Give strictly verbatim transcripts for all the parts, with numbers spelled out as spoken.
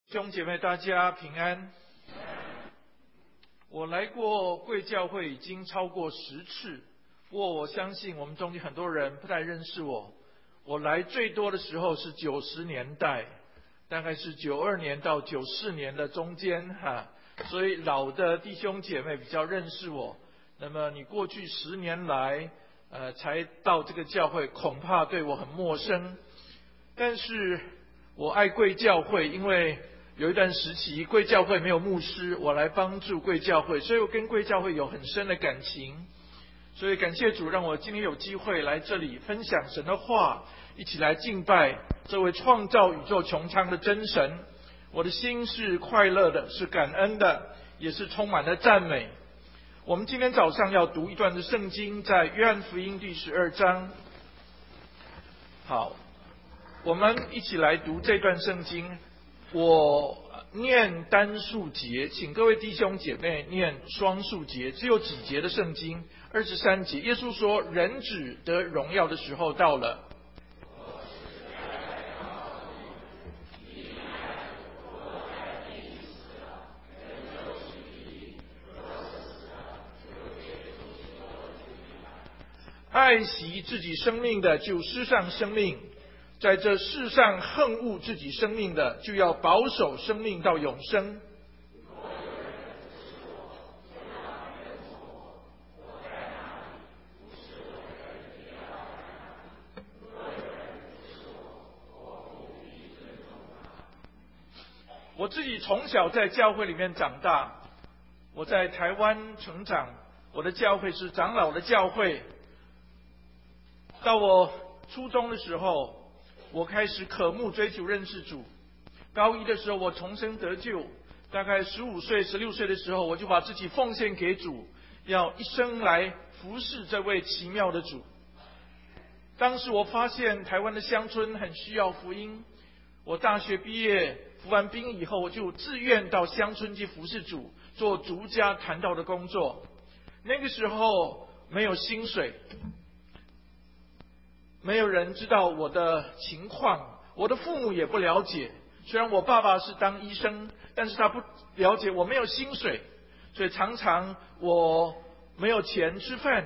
弟兄姐妹，大家平安。我来过贵教会已经超过十次，不过我相信我们中间很多人不太认识我。我来最多的时候是九十年代，大概是九二年到九四年的中间哈，所以老的弟兄姐妹比较认识我。那么你过去十年来，呃，才到这个教会，恐怕对我很陌生。但是我爱贵教会，因为有一段时期贵教会没有牧师，我来帮助贵教会，所以我跟贵教会有很深的感情。所以感谢主，让我今天有机会来这里分享神的话，一起来敬拜这位创造宇宙穹苍的真神。我的心是快乐的，是感恩的，也是充满了赞美。我们今天早上要读一段的圣经，在约翰福音第十二章。好，我们一起来读这段圣经。我念单数节，请各位弟兄姐妹念双数节。只有几节的圣经？二十三节。耶稣说，人子得荣耀的时候到了。爱惜自己生命的就失丧生命，在这世上恨恶自己生命的，就要保守生命到永生。我自己从小在教会里面长大，我在台湾成长，我的教会是长老的教会。到我初中的时候，我开始渴慕追求认识主。高一的时候，我重生得救。大概十五岁、十六岁的时候，我就把自己奉献给主，要一生来服侍这位奇妙的主。当时我发现台湾的乡村很需要福音。我大学毕业服完兵以后，我就自愿到乡村去服侍主，做逐家谈道的工作。那个时候没有薪水，没有人知道我的情况，我的父母也不了解。虽然我爸爸是当医生，但是他不了解我没有薪水，所以常常我没有钱吃饭。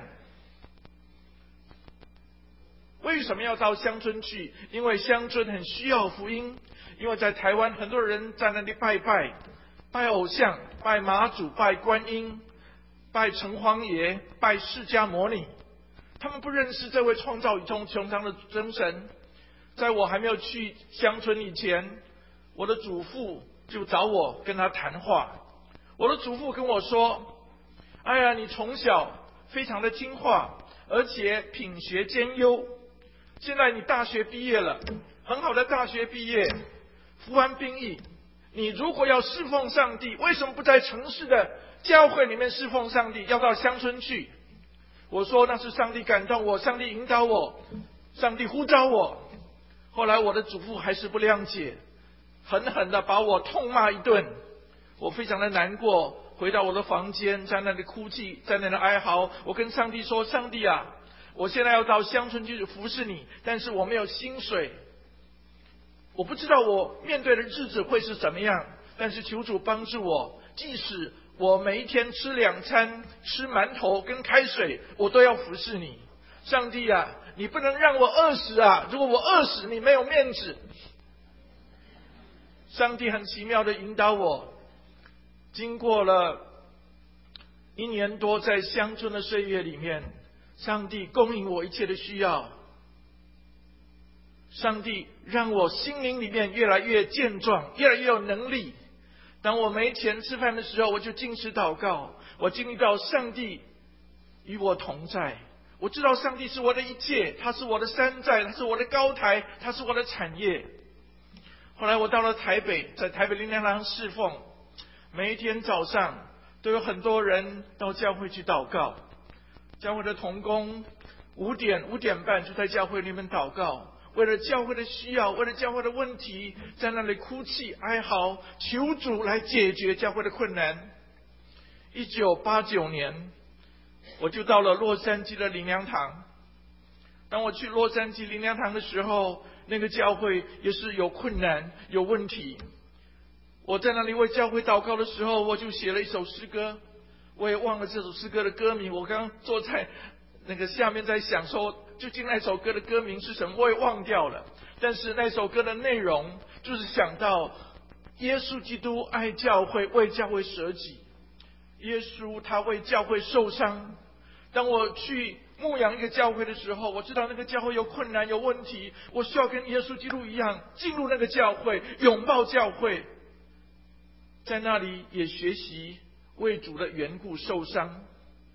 为什么要到乡村去？因为乡村很需要福音。因为在台湾很多人在那里拜拜，拜偶像，拜妈祖，拜观音，拜城隍爷，拜释迦牟尼。他们不认识这位创造宇宙穹苍的真神。在我还没有去乡村以前，我的祖父就找我跟他谈话。我的祖父跟我说，哎呀，你从小非常的听话，而且品学兼优，现在你大学毕业了，很好的大学毕业，服完兵役，你如果要侍奉上帝，为什么不在城市的教会里面侍奉上帝，要到乡村去？我说那是上帝感动我，上帝引导我，上帝呼召我。后来我的祖父还是不谅解，狠狠的把我痛骂一顿。我非常的难过，回到我的房间，在那里哭泣，在那里哀嚎。我跟上帝说，上帝啊，我现在要到乡村去服侍你，但是我没有薪水，我不知道我面对的日子会是怎么样，但是求主帮助我，即使我每一天吃两餐，吃馒头跟开水，我都要服侍你。上帝啊，你不能让我饿死啊！如果我饿死，你没有面子。上帝很奇妙的引导我，经过了一年多在乡村的岁月里面，上帝供应我一切的需要。上帝让我心灵里面越来越健壮，越来越有能力。当我没钱吃饭的时候，我就禁食祷告，我经历到上帝与我同在。我知道上帝是我的一切，他是我的山寨，他是我的高台，他是我的产业。后来我到了台北，在台北灵粮堂侍奉，每一天早上都有很多人到教会去祷告。教会的同工五点五点半就在教会里面祷告，为了教会的需要，为了教会的问题，在那里哭泣哀嚎，求主来解决教会的困难。一九八九年我就到了洛杉矶的灵粮堂。当我去洛杉矶灵粮堂的时候，那个教会也是有困难有问题。 我在那里为教会祷告的时候，我就写了一首诗歌，我也忘了这首诗歌的歌名。我刚刚坐在那个下面在想说，究竟那首歌的歌名是什么，我也忘掉了。但是那首歌的内容就是想到耶稣基督爱教会，为教会舍己。耶稣他为教会受伤。当我去牧养一个教会的时候，我知道那个教会有困难有问题，我需要跟耶稣基督一样进入那个教会，拥抱教会，在那里也学习为主的缘故受伤。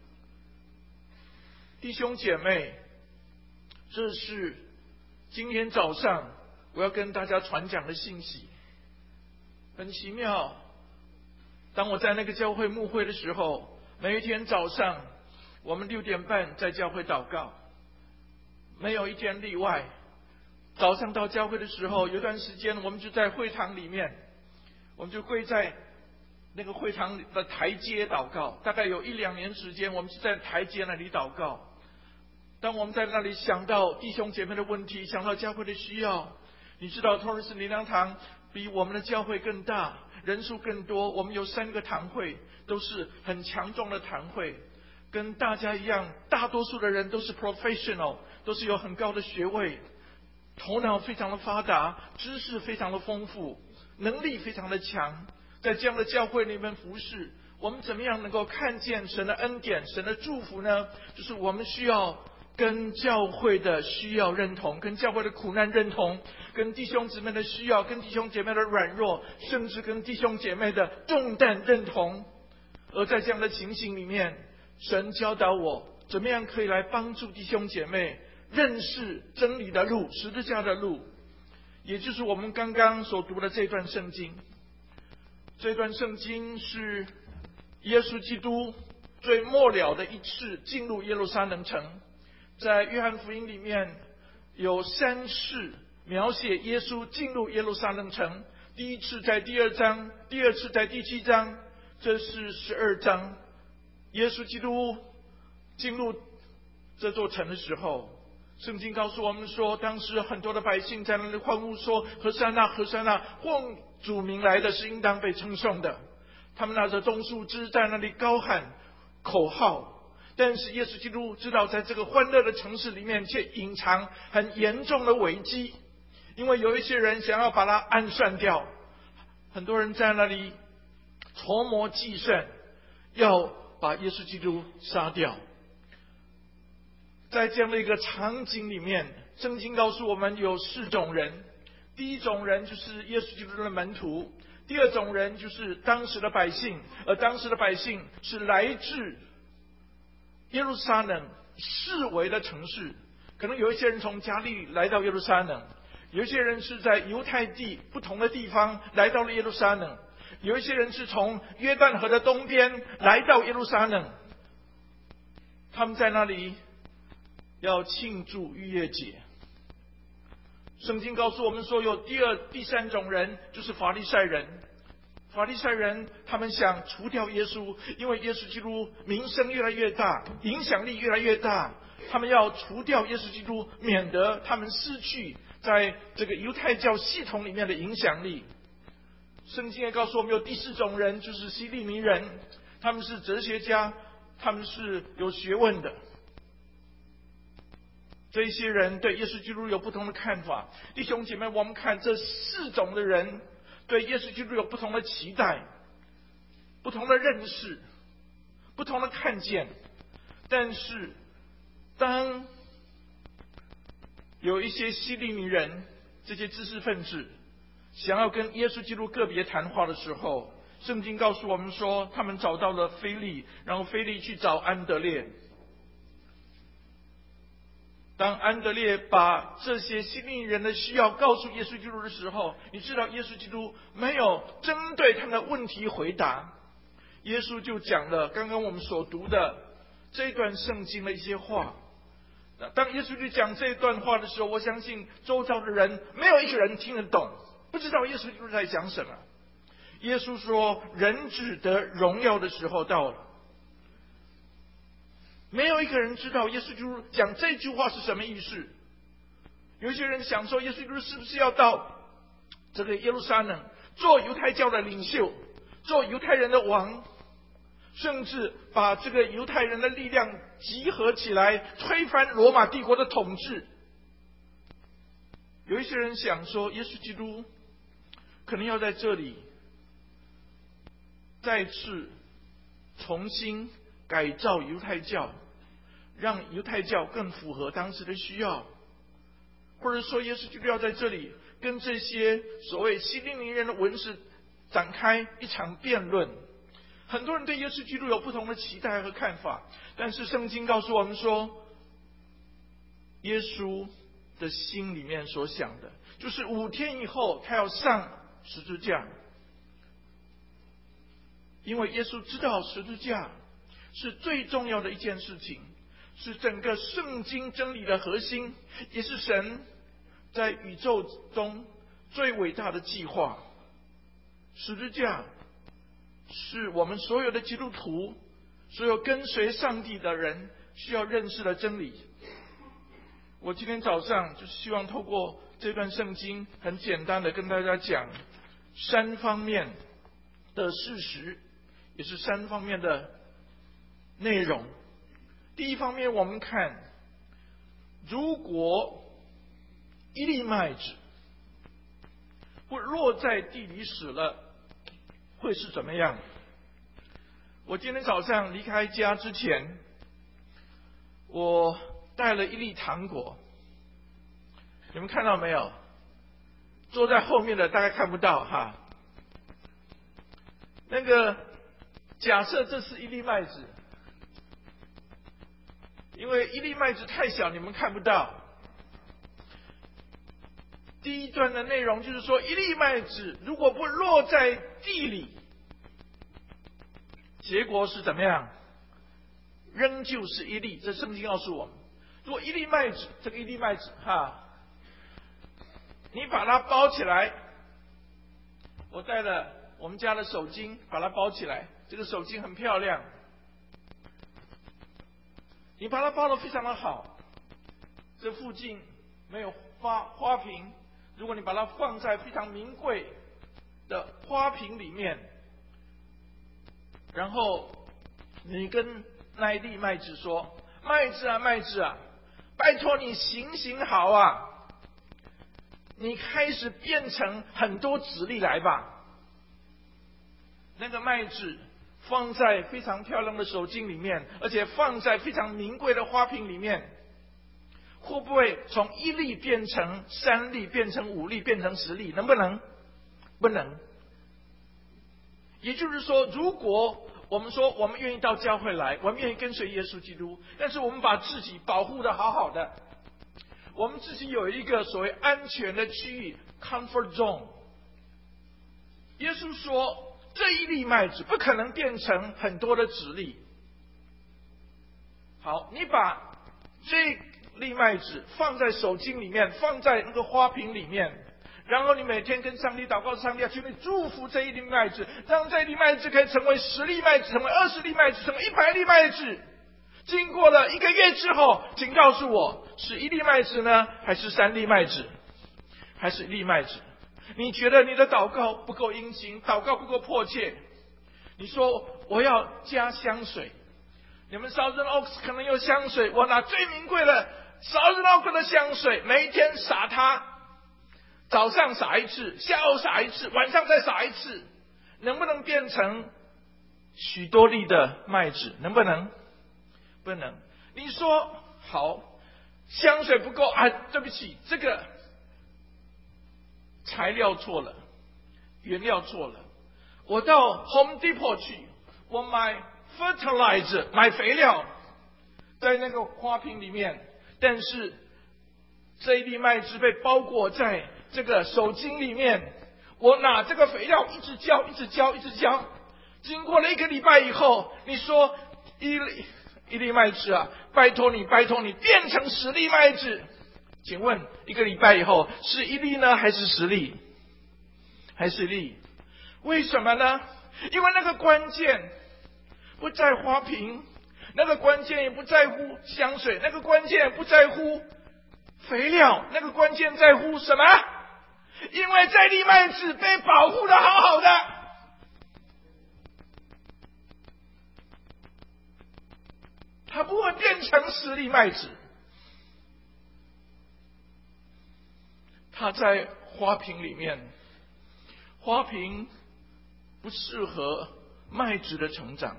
弟兄姐妹，这是今天早上我要跟大家传讲的信息。很奇妙，当我在那个教会牧会的时候，每一天早上我们六点半在教会祷告，没有一天例外。早上到教会的时候，有段时间我们就在会堂里面，我们就跪在那个会堂的台阶祷告，大概有一两年时间，我们是在台阶那里祷告。当我们在那里想到弟兄姐妹的问题，想到教会的需要，你知道托尔斯灵粮堂比我们的教会更大，人数更多，我们有三个堂会，都是很强壮的堂会，跟大家一样，大多数的人都是 professional， 都是有很高的学位，头脑非常的发达，知识非常的丰富，能力非常的强。在这样的教会里面服侍，我们怎么样能够看见神的恩典，神的祝福呢？就是我们需要跟教会的需要认同，跟教会的苦难认同，跟弟兄姊妹的需要，跟弟兄姐妹的软弱，甚至跟弟兄姐妹的重担认同。而在这样的情形里面，神教导我怎么样可以来帮助弟兄姐妹认识真理的路，十字架的路，也就是我们刚刚所读的这段圣经。这段圣经是耶稣基督最末了的一次进入耶路撒冷城。在约翰福音里面有三次描写耶稣进入耶路撒冷城，第一次在第二章，第二次在第七章，这是十二章。耶稣基督进入这座城的时候，圣经告诉我们说，当时很多的百姓在那里欢呼说，何塞那何塞那，奉主名来的是应当被称颂的。他们拿着棕树枝在那里高喊口号。但是耶稣基督知道，在这个欢乐的城市里面却隐藏很严重的危机，因为有一些人想要把他暗算掉，很多人在那里筹谋计算，要把耶稣基督杀掉。在这样的一个场景里面，圣经告诉我们有四种人。第一种人就是耶稣基督的门徒，第二种人就是当时的百姓，而当时的百姓是来自耶路撒冷四围的城市，可能有一些人从加利利来到耶路撒冷，有一些人是在犹太地不同的地方来到了耶路撒冷，有一些人是从约旦河的东边来到耶路撒冷，他们在那里要庆祝逾越节。圣经告诉我们说，有第二、第三种人，就是法利赛人。法利赛人他们想除掉耶稣，因为耶稣基督名声越来越大，影响力越来越大，他们要除掉耶稣基督，免得他们失去在这个犹太教系统里面的影响力。圣经也告诉我们，有第四种人，就是希利尼人，他们是哲学家，他们是有学问的。这一些人对耶稣基督有不同的看法。弟兄姐妹，我们看这四种的人对耶稣基督有不同的期待，不同的认识，不同的看见。但是当有一些希利尼人，这些知识分子想要跟耶稣基督个别谈话的时候，圣经告诉我们说，他们找到了腓利，然后腓利去找安德烈。当安德烈把这些希利尼人的需要告诉耶稣基督的时候，你知道耶稣基督没有针对他们的问题回答，耶稣就讲了刚刚我们所读的这段圣经的一些话。当耶稣去讲这段话的时候，我相信周遭的人没有一个人听得懂，不知道耶稣基督在讲什么。耶稣说，人子得荣耀的时候到了。没有一个人知道耶稣基督讲这句话是什么意思。有些人想说，耶稣基督是不是要到这个耶路撒冷做犹太教的领袖，做犹太人的王，甚至把这个犹太人的力量集合起来，推翻罗马帝国的统治。有一些人想说，耶稣基督可能要在这里再次重新改造犹太教，让犹太教更符合当时的需要，或者说耶稣基督要在这里跟这些所谓希利尼人的文士展开一场辩论。很多人对耶稣基督有不同的期待和看法，但是圣经告诉我们说，耶稣的心里面所想的就是五天以后他要上十字架，因为耶稣知道十字架是最重要的一件事情，是整个圣经真理的核心，也是神在宇宙中最伟大的计划。十字架是我们所有的基督徒，所有跟随上帝的人需要认识的真理。我今天早上就是希望透过这段圣经，很简单的跟大家讲三方面的事实，也是三方面的内容。第一方面，我们看，如果一粒麦子不落在地里死了，会是怎么样？我今天早上离开家之前，我带了一粒糖果，你们看到没有？坐在后面的大概看不到哈。那个假设这是一粒麦子，因为一粒麦子太小，你们看不到。第一段的内容就是说，一粒麦子如果不落在地里，结果是怎么样？仍旧是一粒。这圣经告诉我们，如果一粒麦子，这个一粒麦子哈，你把它包起来，我带了我们家的手巾把它包起来，这个手巾很漂亮，你把它包得非常的好，这附近没有花花瓶，如果你把它放在非常名贵的花瓶里面，然后你跟那一粒麦子说，麦子啊麦子啊，拜托你行行好啊，你开始变成很多籽粒来吧。那个麦子放在非常漂亮的手巾里面，而且放在非常名贵的花瓶里面，会不会从一粒变成三粒，变成五粒，变成十粒？能不能？不能。也就是说，如果我们说我们愿意到教会来，我们愿意跟随耶稣基督，但是我们把自己保护得好好的，我们自己有一个所谓安全的区域 comfort zone。 耶稣说这一粒麦子不可能变成很多的籽粒。好，你把这粒麦子放在手巾里面，放在那个花瓶里面，然后你每天跟上帝祷告，上帝要求你祝福这一粒麦子，让这一粒麦子可以成为十粒麦子，成为二十粒麦子，成为一百粒麦子。经过了一个月之后，请告诉我，是一粒麦子呢，还是三粒麦子，还是一粒麦子？你觉得你的祷告不够殷勤，祷告不够迫切，你说我要加香水，你们Thousand Oaks可能有香水，我拿最名贵的Thousand Oaks的香水，每一天撒它，早上撒一次，下午撒一次，晚上再撒一次，能不能变成许多粒的麦子？能不能？不能。你说好，香水不够啊，对不起，这个材料错了，原料错了，我到 Home Depot 去，我买 fertilizer 买肥料，在那个花瓶里面，但是这一粒麦子被包裹在这个手巾里面，我拿这个肥料一直浇一直浇一直浇，经过了一个礼拜以后，你说一粒一粒麦子啊，拜托你拜托你变成十粒麦子，请问一个礼拜以后是一粒呢，还是十粒？还是一粒？为什么呢？因为那个关键不在花瓶，那个关键也不在乎香水，那个关键不在乎肥料，那个关键在乎什么？ 因为在地麦子被保护的好好的。它不会变成实力麦子。它在花瓶里面，花瓶不适合麦子的成长。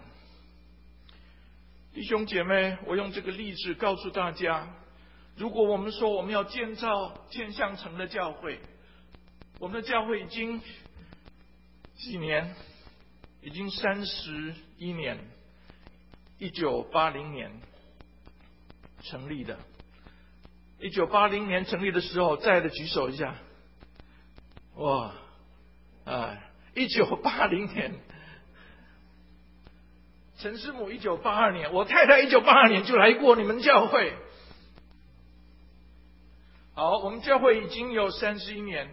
弟兄姐妹，我用这个例子告诉大家，如果我们说我们要建造建象城的教会，我们的教会已经几年，已经三十一年，一九八零年成立的。一九八零年成立的时候，在的举手一下。哇，啊，一九八零年，陈师母一九八二年，我太太一九八二年就来过你们教会。好，我们教会已经有三十一年，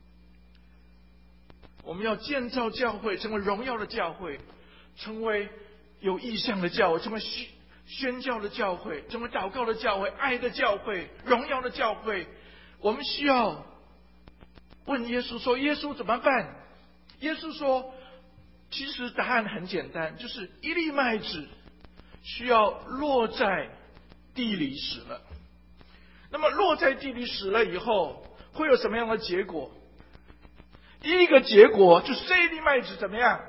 我们要建造教会，成为荣耀的教会，成为有意向的教会，成为宣教的教会，成为祷告的教会，爱的教会，荣耀的教会。我们需要问耶稣说，耶稣怎么办？耶稣说，其实答案很简单，就是一粒麦子需要落在地里死了。那么落在地里死了以后，会有什么样的结果？第一个结果就是这一粒麦子怎么样？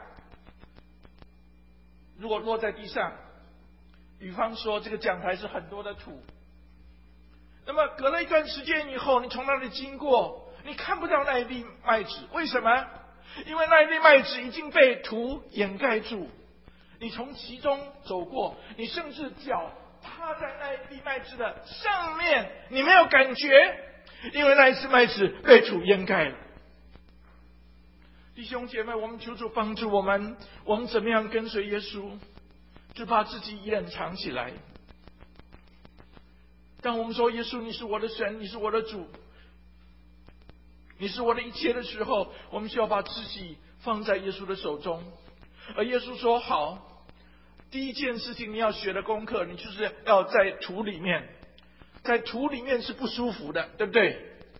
如果落在地上，比方说这个讲台是很多的土，那么隔了一段时间以后，你从那里经过，你看不到那一粒麦子。为什么？因为那一粒麦子已经被土掩盖住。你从其中走过，你甚至脚踏在那一粒麦子的上面，你没有感觉，因为那一次麦子被土掩盖了。弟兄姐妹，我们求主帮助我们，我们怎么样跟随耶稣？就把自己掩藏起来。当我们说耶稣你是我的神，你是我的主，你是我的一切的时候，我们需要把自己放在耶稣的手中。而耶稣说好，第一件事情你要学的功课，你就是要在土里面。在土里面是不舒服的，对不对？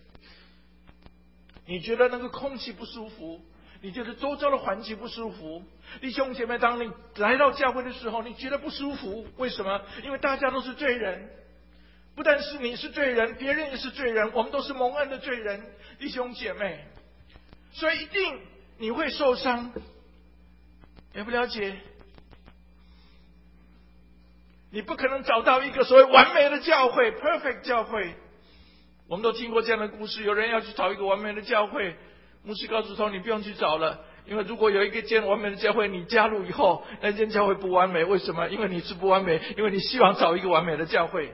你觉得那个空气不舒服，你觉得周遭的环境不舒服。弟兄姐妹，当你来到教会的时候，你觉得不舒服，为什么？因为大家都是罪人，不但是你是罪人，别人也是罪人，我们都是蒙恩的罪人。弟兄姐妹，所以一定你会受伤。了不了解？你不可能找到一个所谓完美的教会 perfect 教会。我们都听过这样的故事，有人要去找一个完美的教会，牧师告诉他你不用去找了，因为如果有一个间完美的教会，你加入以后，那间教会不完美。为什么？因为你是不完美，因为你希望找一个完美的教会。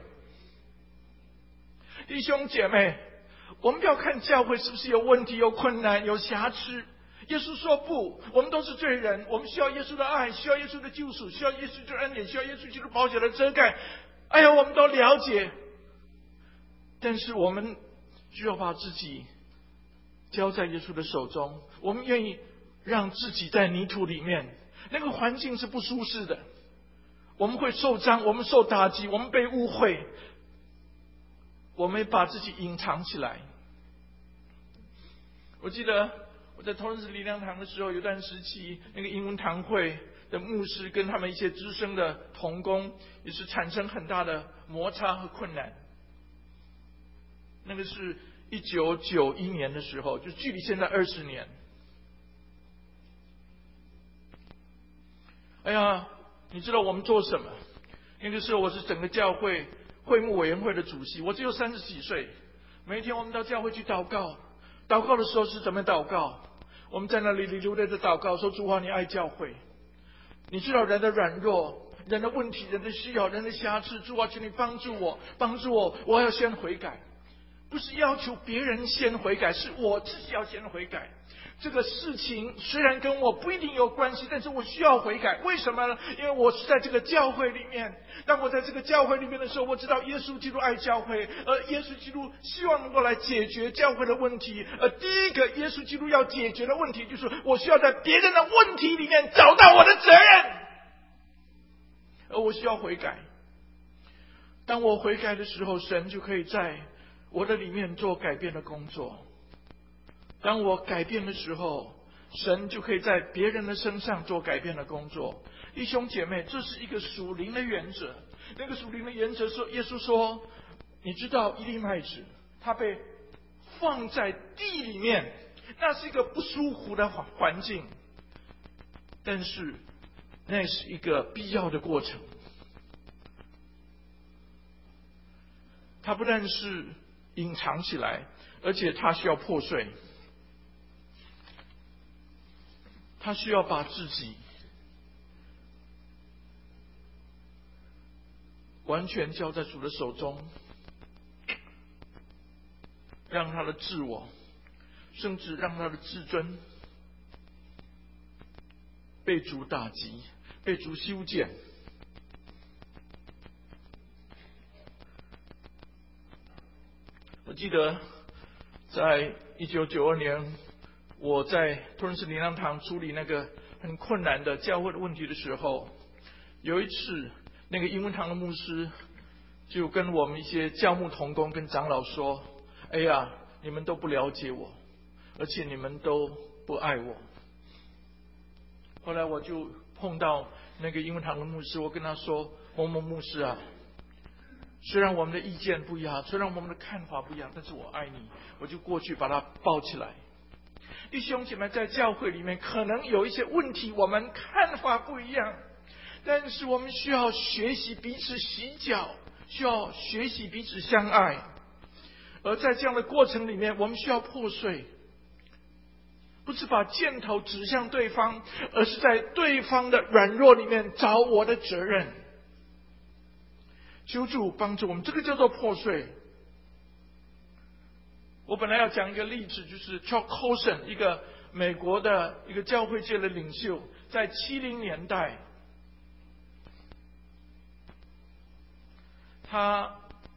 弟兄姐妹，我们不要看教会是不是有问题、有困难、有瑕疵。耶稣说不，我们都是罪人，我们需要耶稣的爱，需要耶稣的救赎，需要耶稣的恩典，需要耶稣基督宝血的遮盖。哎呀，我们都了解，但是我们需要把自己交在耶稣的手中。我们愿意让自己在泥土里面，那个环境是不舒适的，我们会受伤，我们受打击，我们被误会，我们把自己隐藏起来。我记得我在投认识力量堂的时候，有段时期，那个英文堂会的牧师跟他们一些资深的同工，也是产生很大的摩擦和困难。那个是一九九一年的时候，就距离现在二十年。哎呀，你知道我们做什么？那个时候我是整个教会会幕委员会的主席，我只有三十几岁。每一天我们到教会去祷告，祷告的时候是怎么祷告？我们在那里流泪的祷告，说主啊，你爱教会，你知道人的软弱、人的问题、人的需要、人的瑕疵，主啊，请你帮助我，帮助我，我要先悔改。不是要求别人先悔改，是我自己要先悔改。这个事情虽然跟我不一定有关系，但是我需要悔改。为什么呢？因为我是在这个教会里面。当我在这个教会里面的时候，我知道耶稣基督爱教会，而耶稣基督希望能够来解决教会的问题。而第一个耶稣基督要解决的问题，就是我需要在别人的问题里面找到我的责任，而我需要悔改。当我悔改的时候，神就可以在我的里面做改变的工作。 当我改变的时候，神就可以在别人的身上做改变的工作。弟兄姐妹，这是一个属灵的原则。那个属灵的原则说，耶稣说，你知道一粒麦子，它被放在地里面，那是一个不舒服的环境，但是那是一个必要的过程。它不但是隐藏起来，而且它需要破碎，它需要把自己完全交在主的手中，让他的自我，甚至让他的自尊被主打击，被主修剪。我记得在一九九二年，我在托伦斯灵粮堂处理那个很困难的教会的问题的时候，有一次那个英文堂的牧师就跟我们一些教牧同工跟长老说，哎呀，你们都不了解我，而且你们都不爱我。后来我就碰到那个英文堂的牧师，我跟他说，某某牧师啊，虽然我们的意见不一样，虽然我们的看法不一样，但是我爱你。我就过去把他抱起来。弟兄姐妹，在教会里面可能有一些问题，我们看法不一样，但是我们需要学习彼此洗脚，需要学习彼此相爱。而在这样的过程里面，我们需要破碎，不是把箭头指向对方，而是在对方的软弱里面找我的责任。求主帮助我们，这个叫做破碎。我本来要讲一个例子，就是 Chuck Colson， 一个美国的一个教会界的领袖，在七零年代，他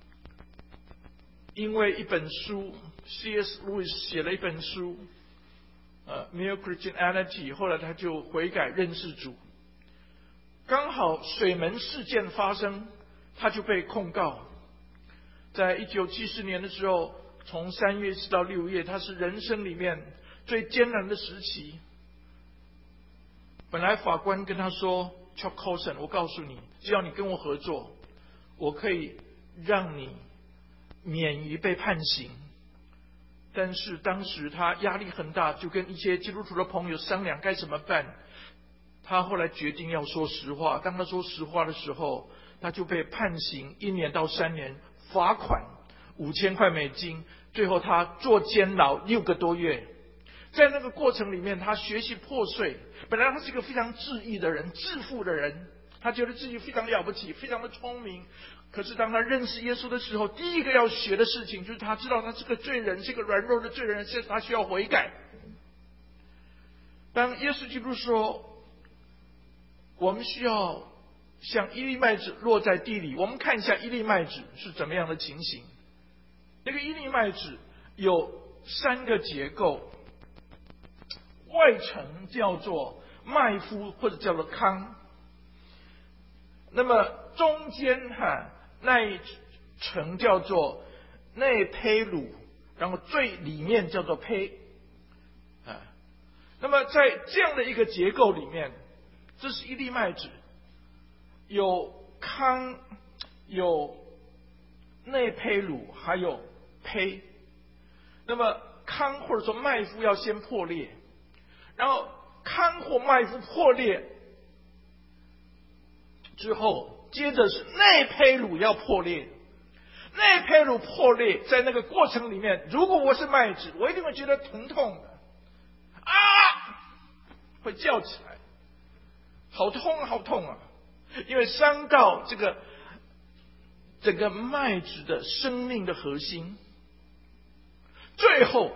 因为一本书 C S Lewis 写了一本书呃 Mere Christianity， 后来他就悔改认识主。刚好水门事件发生，他就被控告。在一九七四年的时候，从三月一直到六月，他是人生里面最艰难的时期。本来法官跟他说 Chuck Colson， 我告诉你，只要你跟我合作，我可以让你免于被判刑。但是当时他压力很大，就跟一些基督徒的朋友商量该怎么办。他后来决定要说实话。当他说实话的时候，他就被判刑一年到三年，罚款五千块美金，最后他坐监牢六个多月。在那个过程里面，他学习破碎。本来他是一个非常自义的人，自负的人，他觉得自己非常了不起，非常的聪明。可是当他认识耶稣的时候，第一个要学的事情就是他知道他是个罪人，是个软弱的罪人，是他需要悔改。当耶稣基督说我们需要像一粒麦子落在地里，我们看一下一粒麦子是怎么样的情形。那个一粒麦子有三个结构，外层叫做麦麸或者叫做糠，那么中间哈那一层叫做内胚乳，然后最里面叫做胚啊。那么在这样的一个结构里面，这是一粒麦子，有糠，有内胚乳，还有胚。那么糠或者说麦麸要先破裂，然后糠或麦麸破裂之后，接着是内胚乳要破裂。内胚乳破裂，在那个过程里面，如果我是麦子，我一定会觉得疼痛的，啊，会叫起来，好痛好痛啊！因为伤到这个整个麦子的生命的核心。最后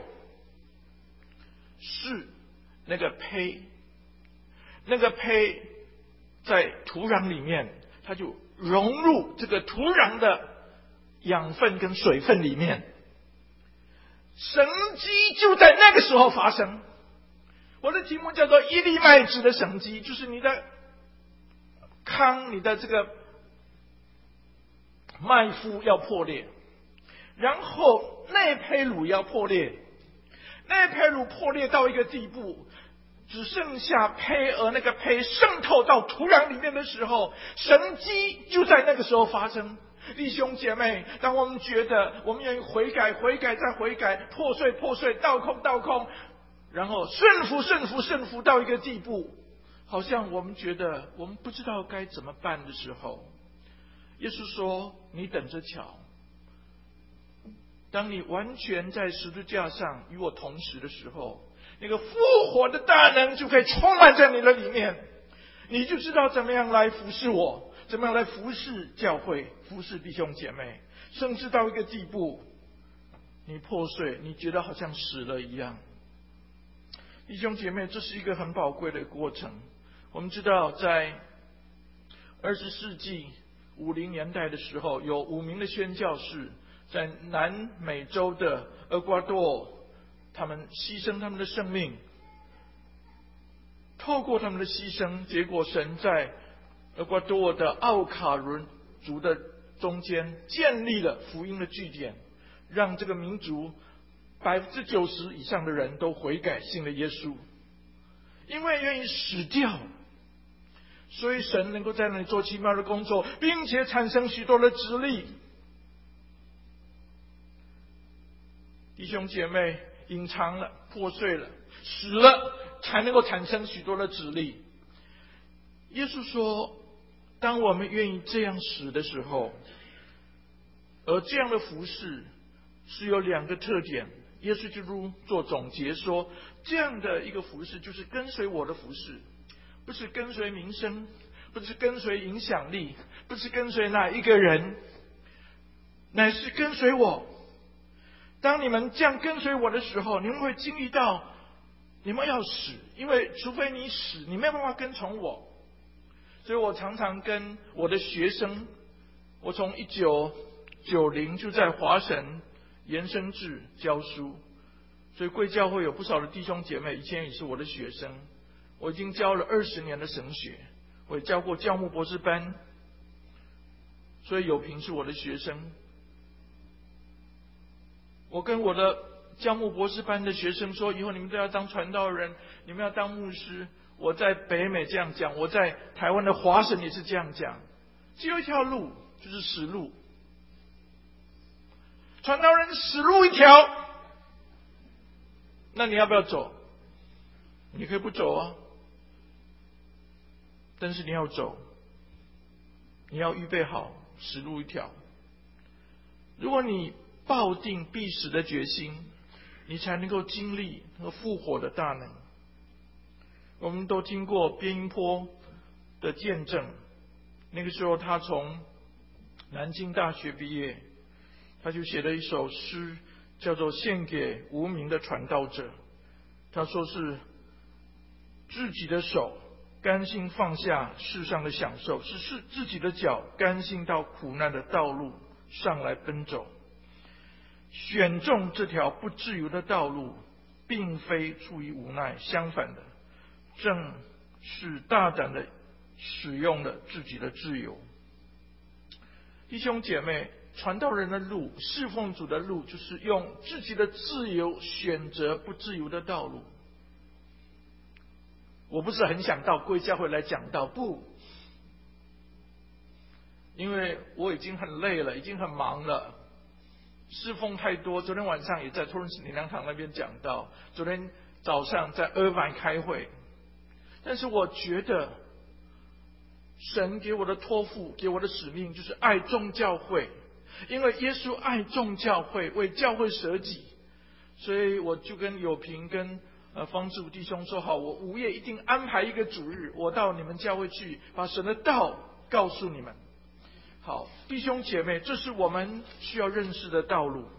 是那个胚，那个胚在土壤里面，它就融入这个土壤的养分跟水分里面，神迹就在那个时候发生。我的题目叫做一粒麦子的神迹，就是你的糠，你的这个麦麸要破裂，然后内胚乳要破裂。 那胚乳破裂到一个地步，只剩下胚而那个胚渗透到土壤里面的时候，神迹就在那个时候发生。弟兄姐妹，当我们觉得我们愿意悔改、悔改再悔改，破碎、破碎，倒空、倒空，然后顺服、顺服、顺服到一个地步，好像我们觉得我们不知道该怎么办的时候，耶稣说：“你等着瞧。”当你完全在十字架上与我同时的时候，那个复活的大能就可以充满在你的里面，你就知道怎么样来服侍我，怎么样来服侍教会，服侍弟兄姐妹，甚至到一个地步，你破碎，你觉得好像死了一样。弟兄姐妹，这是一个很宝贵的过程。我们知道，在二十世纪五零年代的时候，有五名的宣教士在南美洲的厄瓜多尔，他们牺牲他们的生命，透过他们的牺牲，结果神在厄瓜多尔的奥卡伦族的中间建立了福音的据点，让这个民族百分之九十以上的人都悔改信了耶稣。因为愿意死掉，所以神能够在那里做奇妙的工作，并且产生许多的直力。弟兄姐妹，隐藏了，破碎了，死了，才能够产生许多的直力。耶稣说，当我们愿意这样死的时候，而这样的服事是有两个特点。耶稣基督做总结说，这样的一个服事就是跟随我的服事，不是跟随名声，不是跟随影响力，不是跟随哪一个人，乃是跟随我。当你们这样跟随我的时候，你们会经历到你们要死，因为除非你死，你没有办法跟从我。所以我常常跟我的学生，我从一九九零就在华神延伸制教书，所以贵教会有不少的弟兄姐妹以前也是我的学生，我已经教了二十年的神学，我也教过教牧博士班，所以有平是我的学生。我跟我的教牧博士班的学生说，以后你们都要当传道人，你们要当牧师。我在北美这样讲，我在台湾的华神也是这样讲，只有一条路，就是死路。传道人死路一条，那你要不要走？你可以不走啊，但是你要走，你要预备好死路一条。如果你抱定必死的决心，你才能够经历那个复活的大能。我们都听过边音波的见证，那个时候他从南京大学毕业，他就写了一首诗，叫做《献给无名的传道者》。他说是自己的手甘心放下世上的享受，是是自己的脚甘心到苦难的道路上来奔走。选中这条不自由的道路，并非出于无奈，相反的，正是大胆的使用了自己的自由。弟兄姐妹，传道人的路，侍奉主的路，就是用自己的自由选择不自由的道路。我不是很想到贵教会来讲道，不，因为我已经很累了，已经很忙了，侍奉太多。昨天晚上也在托伦斯灵粮堂那边讲道，昨天早上在尔湾开会。但是我觉得神给我的托付，给我的使命，就是爱众教会，因为耶稣爱众教会，为教会舍己。所以我就跟友平跟呃方志武弟兄说好，我午夜一定安排一个主日，我到你们教会去，把神的道告诉你们。好，弟兄姐妹，这是我们需要认识的道路。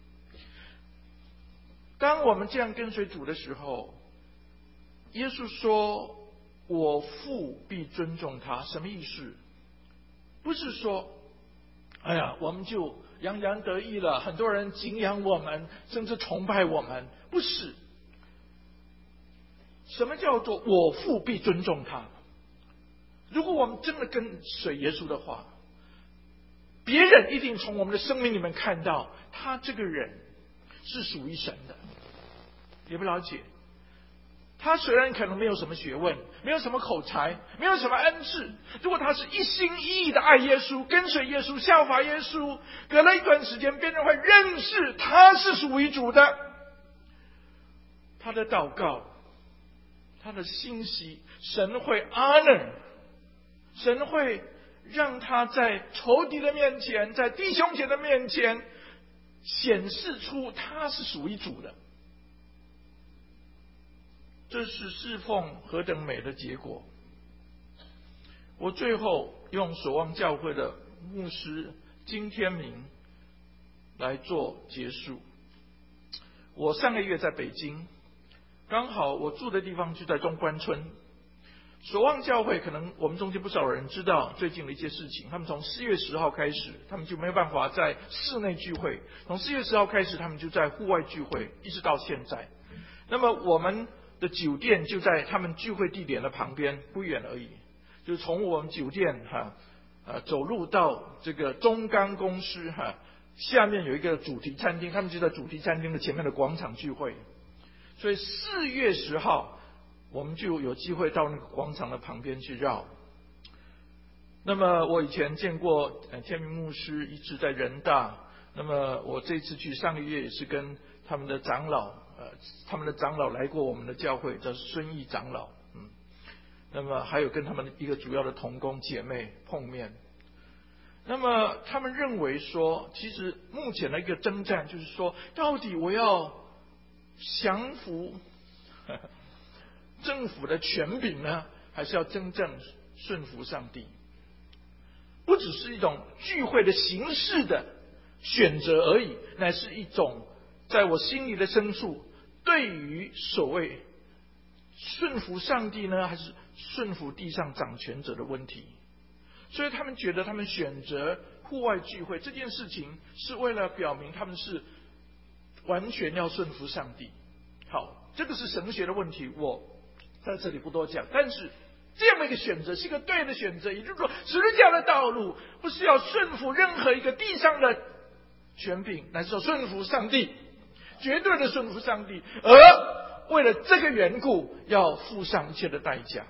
当我们这样跟随主的时候，耶稣说，我父必尊重他。什么意思？不是说哎呀我们就洋洋得意了，很多人敬仰我们，甚至崇拜我们。不是。什么叫做我父必尊重他？如果我们真的跟随耶稣的话，别人一定从我们的生命里面看到他这个人是属于神的。 也不了解。他虽然可能没有什么学问，没有什么口才，没有什么恩赐，如果他是一心一意的爱耶稣，跟随耶稣，效法耶稣，隔了一段时间，别人会认识他是属于主的。他的祷告，他的信息，神会 honor， 神会让他在仇敌的面前，在弟兄姐的面前显示出他是属于主的。这是侍奉何等美的结果。我最后用守望教会的牧师金天明来做结束。我上个月在北京，刚好我住的地方就在中关村。守望教会可能我们中间不少人知道最近的一些事情，他们从四月十号开始，他们就没有办法在室内聚会，从四月十号开始他们就在户外聚会，一直到现在。那么我们的酒店就在他们聚会地点的旁边，不远而已。就是从我们酒店哈呃走路到这个中钢公司哈下面有一个主题餐厅，他们就在主题餐厅的前面的广场聚会。所以四月十号我们就有机会到那个广场的旁边去绕。那么我以前见过呃天明牧师一直在人大，那么我这次去上个月也是跟他们的长老。呃，他们的长老来过我们的教会，叫孙义长老，嗯，那么还有跟他们一个主要的同工姐妹碰面。那么他们认为说，其实目前的一个征战就是说，到底我要降服呵呵政府的权柄呢，还是要真正顺服上帝？不只是一种聚会的形式的选择而已，乃是一种在我心里的深处，对于所谓顺服上帝呢，还是顺服地上掌权者的问题。所以他们觉得他们选择户外聚会这件事情，是为了表明他们是完全要顺服上帝。好，这个是神学的问题，我在这里不多讲。但是这样的一个选择是一个对的选择，也就是说，十字架的道路不是要顺服任何一个地上的权柄，乃是要顺服上帝，绝对的顺服上帝，而为了这个缘故要付上一切的代价。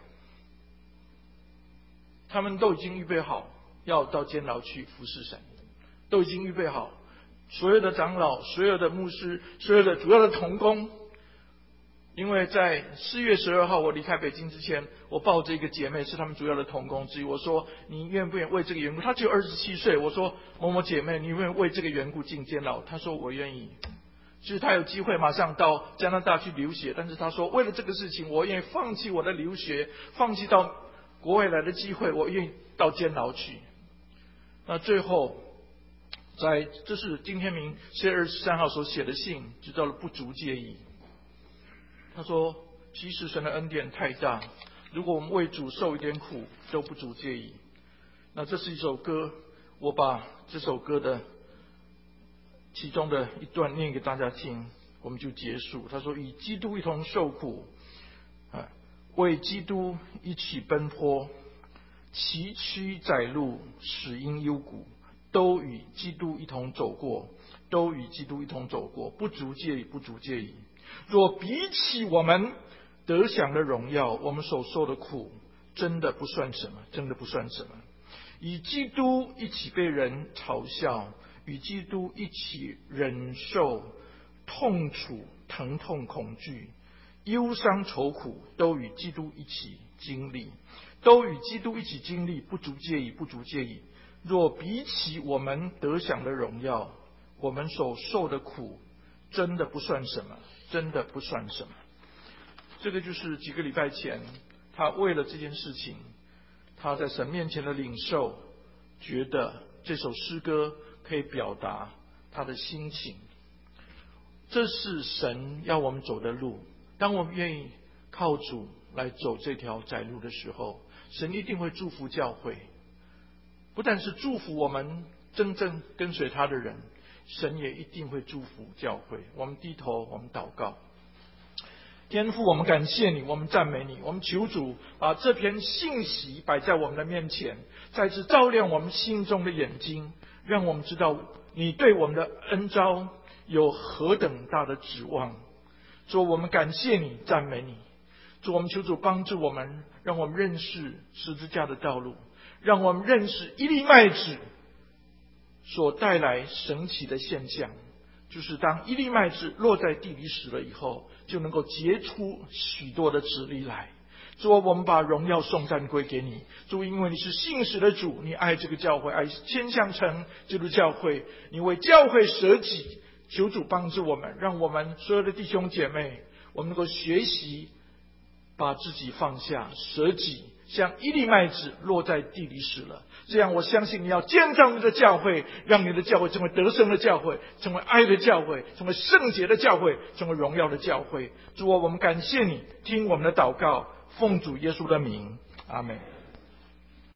他们都已经预备好要到监牢去服侍神，都已经预备好，所有的长老，所有的牧师，所有的主要的同工。因为在四月十二号我离开北京之前，我抱着一个姐妹是他们主要的同工之一，我说你愿不愿意为这个缘故？她只有二十七岁，我说某某姐妹，你愿不愿意为这个缘故进监牢？她说我愿意。其实她有机会马上到加拿大去留学，但是她说为了这个事情，我愿意放弃我的留学，放弃到国外来的机会，我愿意到监牢去。那最后，在这是金天明四月二十三号所写的信，就叫了不足介意。他说其实神的恩典太大，如果我们为主受一点苦都不足介意。那这是一首歌，我把这首歌的其中的一段念给大家听，我们就结束。他说与基督一同受苦啊，为基督一起奔波，崎岖窄路，始因幽谷，都与基督一同走过，都与基督一同走过，不足介意，不足介意。若比起我们得享的荣耀，我们所受的苦真的不算什么，真的不算什么。与基督一起被人嘲笑，与基督一起忍受痛楚、疼痛、恐惧、忧伤、愁苦，都与基督一起经历，都与基督一起经历，不足介意，不足介意。若比起我们得享的荣耀，我们所受的苦真的不算什么，真的不算什么。这个就是几个礼拜前，他为了这件事情，他在神面前的领受，觉得这首诗歌可以表达他的心情。这是神要我们走的路，当我们愿意靠主来走这条窄路的时候，神一定会祝福教会，不但是祝福我们真正跟随他的人，神也一定会祝福教会。我们低头，我们祷告。天父，我们感谢你，我们赞美你，我们求主把这篇信息摆在我们的面前，再次照亮我们心中的眼睛，让我们知道你对我们的恩召有何等大的指望。 主，我们感谢你，赞美你。主，我们求主帮助我们，让我们认识十字架的道路，让我们认识一粒麦子所带来神奇的现象，就是当一粒麦子落在地里死了以后，就能够结出许多的子粒来。主，我们把荣耀颂赞归给你。主，因为你是信实的主，你爱这个教会，爱千象城基督教会，你为教会舍己。求主帮助我们，让我们所有的弟兄姐妹，我们能够学习把自己放下，舍己，像一粒麦子落在地里死了。这样我相信你要建造你的教会，让你的教会成为得胜的教会，成为爱的教会，成为圣洁的教会，成为荣耀的教会。主啊，我们感谢你，听我们的祷告，奉主耶稣的名，阿们。